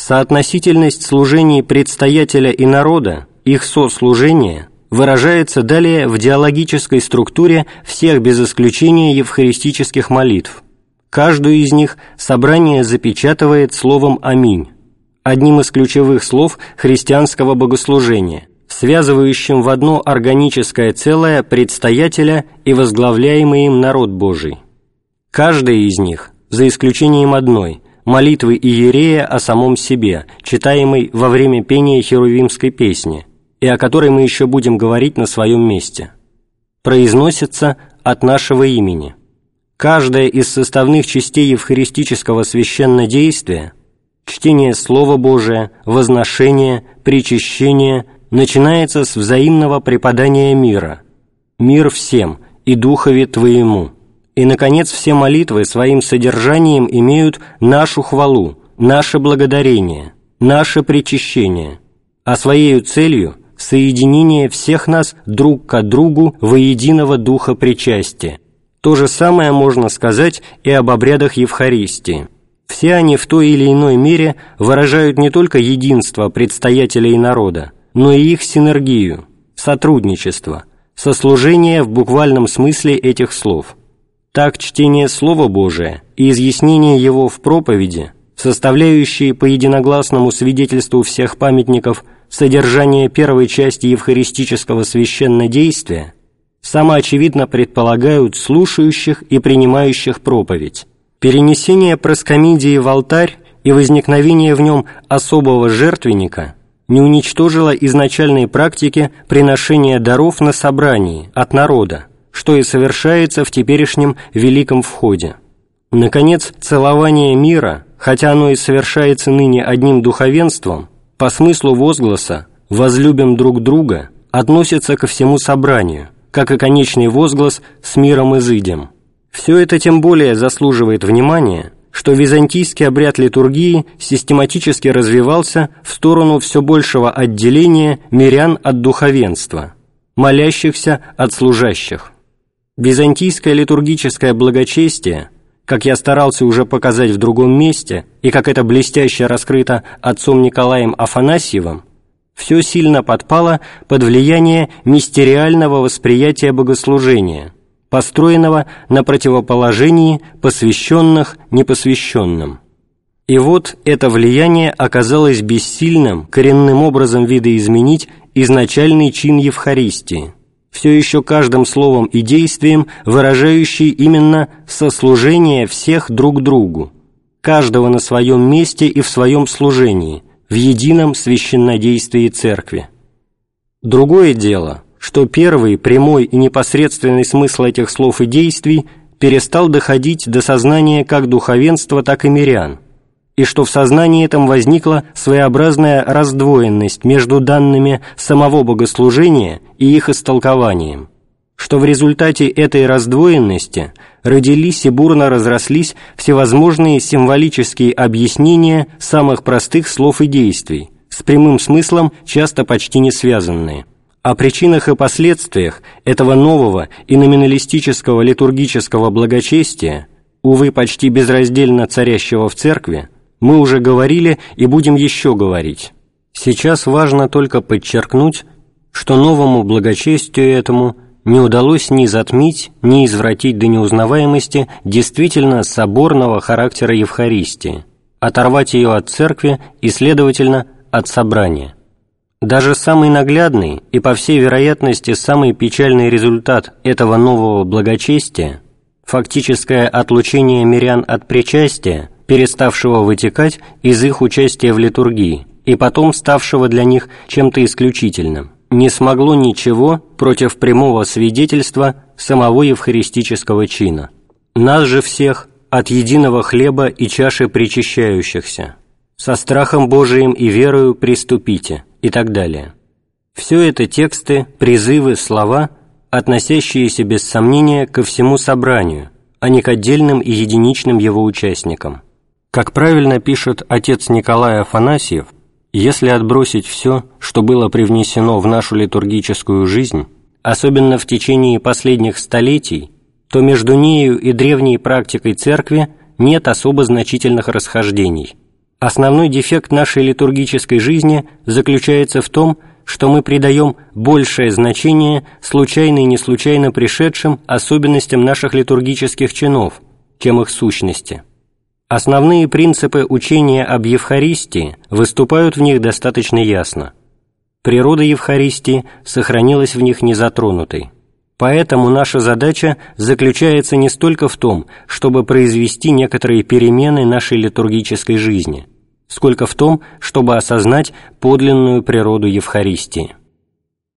Соотносительность служений предстоятеля и народа, их сослужение, выражается далее в диалогической структуре всех без исключения евхаристических молитв. Каждую из них собрание запечатывает словом «Аминь», одним из ключевых слов христианского богослужения, связывающим в одно органическое целое предстоятеля и возглавляемый им народ Божий. Каждая из них, за исключением одной, молитвы иерея о самом себе, читаемой во время пения херувимской песни, и о которой мы еще будем говорить на своем месте, произносится от нашего имени. Каждая из составных частей евхаристического священнодействия, чтение Слова Божия, возношение, причащение, начинается с взаимного преподания мира, мир всем и Духове Твоему. И, наконец, все молитвы своим содержанием имеют нашу хвалу, наше благодарение, наше причащение, а своею целью – соединение всех нас друг к другу во единого духа причастия. То же самое можно сказать и об обрядах Евхаристии. Все они в той или иной мере выражают не только единство предстоятелей народа, но и их синергию, сотрудничество, сослужение в буквальном смысле этих слов. Так чтение Слова Божия и изъяснение его в проповеди, составляющие по единогласному свидетельству всех памятников содержание первой части евхаристического священнодействия, самоочевидно предполагают слушающих и принимающих проповедь. Перенесение проскомидии в алтарь и возникновение в нем особого жертвенника не уничтожило изначальной практики приношения даров на собрании от народа, что и совершается в теперешнем Великом Входе. Наконец, целование мира, хотя оно и совершается ныне одним духовенством, по смыслу возгласа «возлюбим друг друга» относится ко всему собранию, как и конечный возглас «с миром изыдем». Все это тем более заслуживает внимания, что византийский обряд литургии систематически развивался в сторону все большего отделения мирян от духовенства, молящихся от служащих. Византийское литургическое благочестие, как я старался уже показать в другом месте, и как это блестяще раскрыто отцом Николаем Афанасьевым, все сильно подпало под влияние мистериального восприятия богослужения, построенного на противоположении посвященных непосвященным. И вот это влияние оказалось бессильным коренным образом видоизменить изначальный чин Евхаристии, все еще каждым словом и действием выражающий именно сослужение всех друг другу, каждого на своем месте и в своем служении, в едином священнодействии Церкви. Другое дело, что первый, прямой и непосредственный смысл этих слов и действий перестал доходить до сознания как духовенства, так и мирян, и что в сознании этом возникла своеобразная раздвоенность между данными самого богослужения и их истолкованием, что в результате этой раздвоенности родились и бурно разрослись всевозможные символические объяснения самых простых слов и действий, с прямым смыслом часто почти не связанные. О причинах и последствиях этого нового и номиналистического литургического благочестия, увы, почти безраздельно царящего в Церкви, мы уже говорили и будем еще говорить. Сейчас важно только подчеркнуть, что новому благочестию этому не удалось ни затмить, ни извратить до неузнаваемости действительно соборного характера Евхаристии, оторвать ее от Церкви и, следовательно, от собрания. Даже самый наглядный и, по всей вероятности, самый печальный результат этого нового благочестия, фактическое отлучение мирян от причастия, переставшего вытекать из их участия в литургии и потом ставшего для них чем-то исключительным, не смогло ничего против прямого свидетельства самого евхаристического чина. Нас же всех от единого хлеба и чаши причащающихся, со страхом Божиим и верою приступите и так далее. Все это тексты, призывы, слова, относящиеся без сомнения ко всему собранию, а не к отдельным и единичным его участникам. Как правильно пишет отец Николай Афанасьев, если отбросить все, что было привнесено в нашу литургическую жизнь, особенно в течение последних столетий, то между нею и древней практикой Церкви нет особо значительных расхождений. Основной дефект нашей литургической жизни заключается в том, что мы придаем большее значение случайно и неслучайно пришедшим особенностям наших литургических чинов, чем их сущности. Основные принципы учения об Евхаристии выступают в них достаточно ясно. Природа Евхаристии сохранилась в них незатронутой. Поэтому наша задача заключается не столько в том, чтобы произвести некоторые перемены нашей литургической жизни, сколько в том, чтобы осознать подлинную природу Евхаристии.